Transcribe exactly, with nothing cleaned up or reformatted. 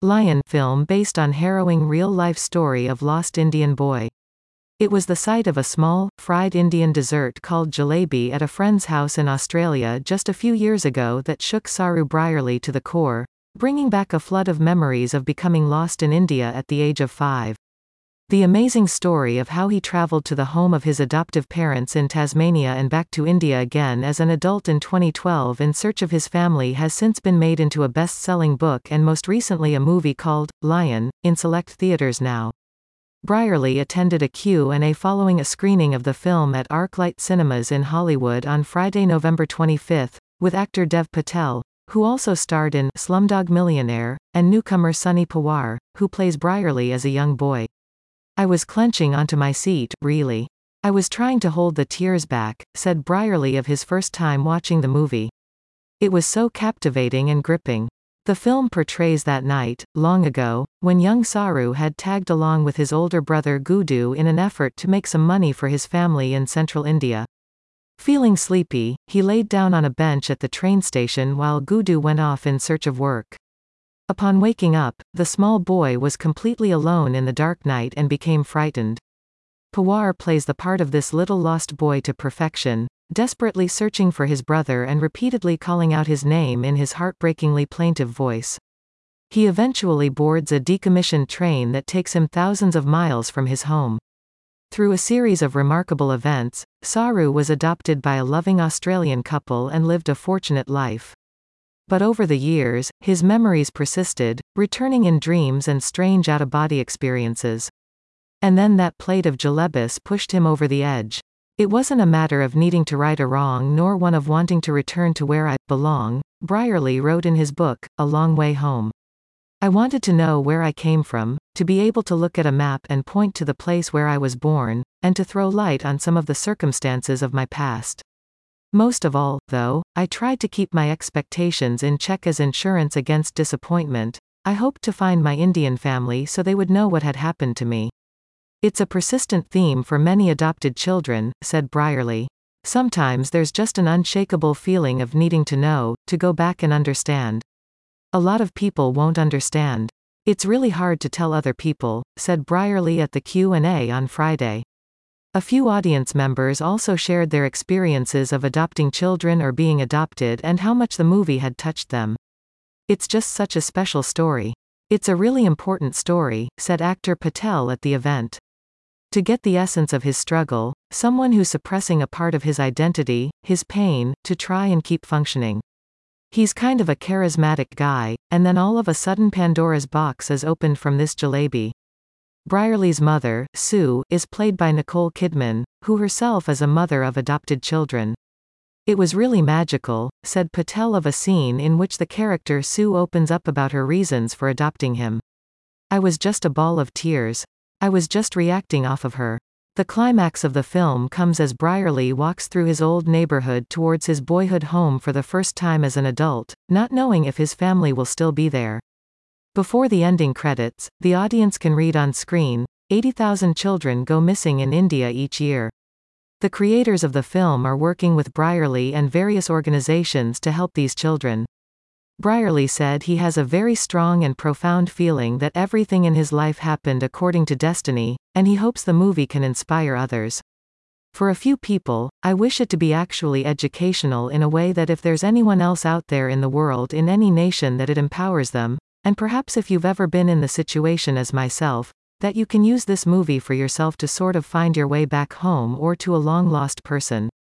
Lion film based on harrowing real-life story of lost Indian boy. It was the site of a small, fried Indian dessert called jalebi at a friend's house in Australia just a few years ago that shook Saru Brierley to the core, bringing back a flood of memories of becoming lost in India at the age of five. The amazing story of how he traveled to the home of his adoptive parents in Tasmania and back to India again as an adult in twenty twelve in search of his family has since been made into a best-selling book and most recently a movie called Lion, in select theaters now. Brierley attended a Q and A following a screening of the film at ArcLight Cinemas in Hollywood on Friday, November twenty-fifth, with actor Dev Patel, who also starred in Slumdog Millionaire, and newcomer Sunny Pawar, who plays Brierley as a young boy. "I was clenching onto my seat, really. I was trying to hold the tears back," said Brierley of his first time watching the movie. "It was so captivating and gripping. The film portrays that night, long ago, when young Saru had tagged along with his older brother Gudu in an effort to make some money for his family in central India. Feeling sleepy, he laid down on a bench at the train station while Gudu went off in search of work. Upon waking up, the small boy was completely alone in the dark night and became frightened. Pawar plays the part of this little lost boy to perfection, desperately searching for his brother and repeatedly calling out his name in his heartbreakingly plaintive voice. He eventually boards a decommissioned train that takes him thousands of miles from his home. Through a series of remarkable events, Saru was adopted by a loving Australian couple and lived a fortunate life. But over the years, his memories persisted, returning in dreams and strange out-of-body experiences. And then that plate of jalebis pushed him over the edge. It wasn't a matter of needing to right a wrong nor one of wanting to return to where I belong, Brierley wrote in his book, A Long Way Home. I wanted to know where I came from, to be able to look at a map and point to the place where I was born, and to throw light on some of the circumstances of my past. Most of all, though, I tried to keep my expectations in check as insurance against disappointment. I hoped to find my Indian family so they would know what had happened to me. It's a persistent theme for many adopted children, said Brierley. Sometimes there's just an unshakable feeling of needing to know, to go back and understand. A lot of people won't understand. It's really hard to tell other people, said Brierley at the Q and A on Friday. A few audience members also shared their experiences of adopting children or being adopted and how much the movie had touched them. It's just such a special story. It's a really important story, said actor Patel at the event. To get the essence of his struggle, someone who's suppressing a part of his identity, his pain, to try and keep functioning. He's kind of a charismatic guy, and then all of a sudden Pandora's box is opened from this jalebi. Brierley's mother, Sue, is played by Nicole Kidman, who herself is a mother of adopted children. It was really magical, said Patel of a scene in which the character Sue opens up about her reasons for adopting him. I was just a ball of tears. I was just reacting off of her. The climax of the film comes as Brierley walks through his old neighborhood towards his boyhood home for the first time as an adult, not knowing if his family will still be there. Before the ending credits, the audience can read on screen, eighty thousand children go missing in India each year. The creators of the film are working with Brierley and various organizations to help these children. Brierley said he has a very strong and profound feeling that everything in his life happened according to destiny, and he hopes the movie can inspire others. For a few people, I wish it to be actually educational in a way that if there's anyone else out there in the world in any nation that it empowers them, and perhaps if you've ever been in the situation as myself, that you can use this movie for yourself to sort of find your way back home or to a long-lost person.